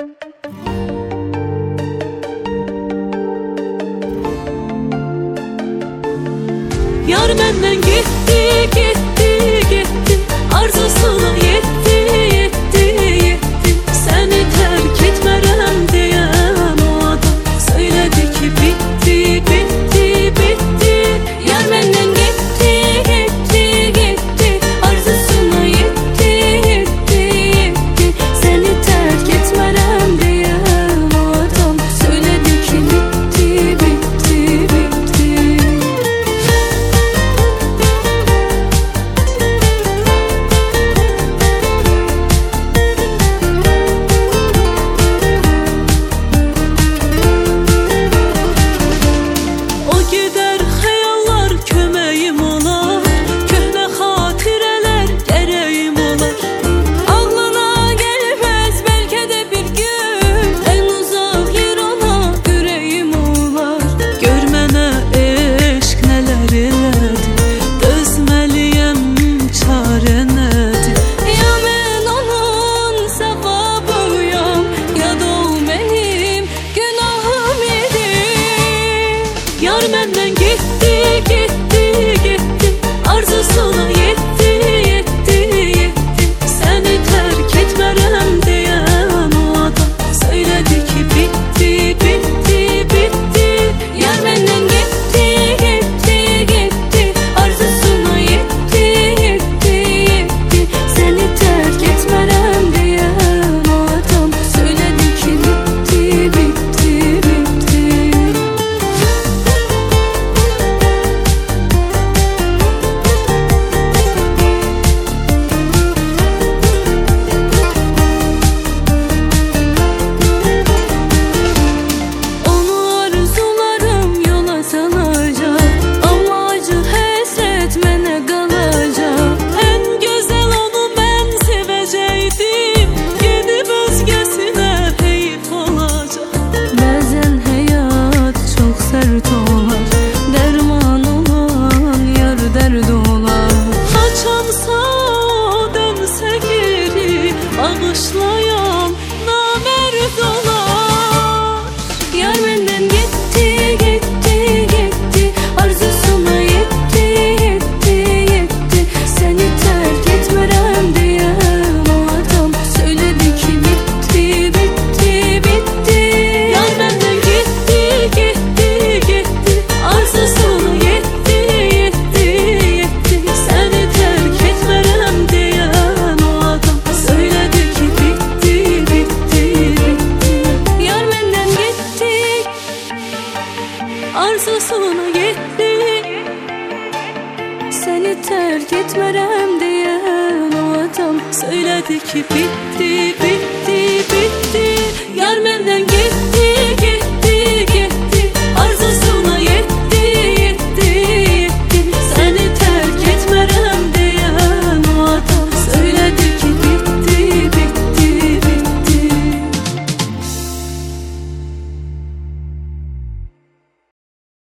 Yar menden gitti, gitti, gitti. Arzusuna yetti, yetti, yetti. Seni terk etmerem diyen o adam söyledi ki bitti, bitti, bitti. Yar menden gitti, gitti, gitti. Arzusuna yetti, yetti, yetti. Seni terk etmerem diyen o adam söyledi ki bitti, bitti, bitti. Yar menden gitti, gitti, gitti. Arzusuna yetti, yetti, yetti. Seni terk etmerem diyen o adam söyledi ki bitti, bitti, bitti. Yar menden gitti, gitti, gitti. Arzusuna yetti, yetti, yetti. Seni terk etmerem diyen o adam söyledi ki bitti, bitti, bitti. Bağışlayan namerd olar. Yar menden gitti, gitti, gitti. Arzusuna yetti, yetti, yetti. Seni terk etmerem diyen o adam söyledi ki bitti, bitti, bitti. Yar menden gitti, gitti, gitti. Arzusuna yetti, yetti, yetti. Seni terk etmerem diyen o adam söyledi ki bitti, bitti, bitti. Yar menden gitti, arzusuna yetti. Seni terk etmerem diyen o adam söyledi ki bitti, bitti, bitti. Yar menden